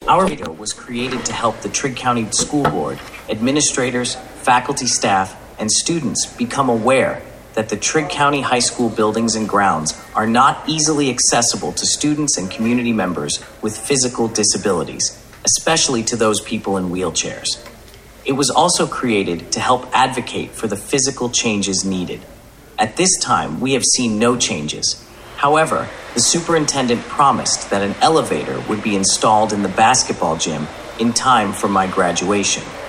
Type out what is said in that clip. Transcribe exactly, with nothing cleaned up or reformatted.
Our video was created to help the Trigg County School Board, administrators, faculty, staff, and students become aware that the Trigg County High School buildings and grounds are not easily accessible to students and community members with physical disabilities, especially to those people in wheelchairs. It was also created to help advocate for the physical changes needed. At this time, we have seen no changes. However, the superintendent promised that an elevator would be installed in the basketball gym in time for my graduation.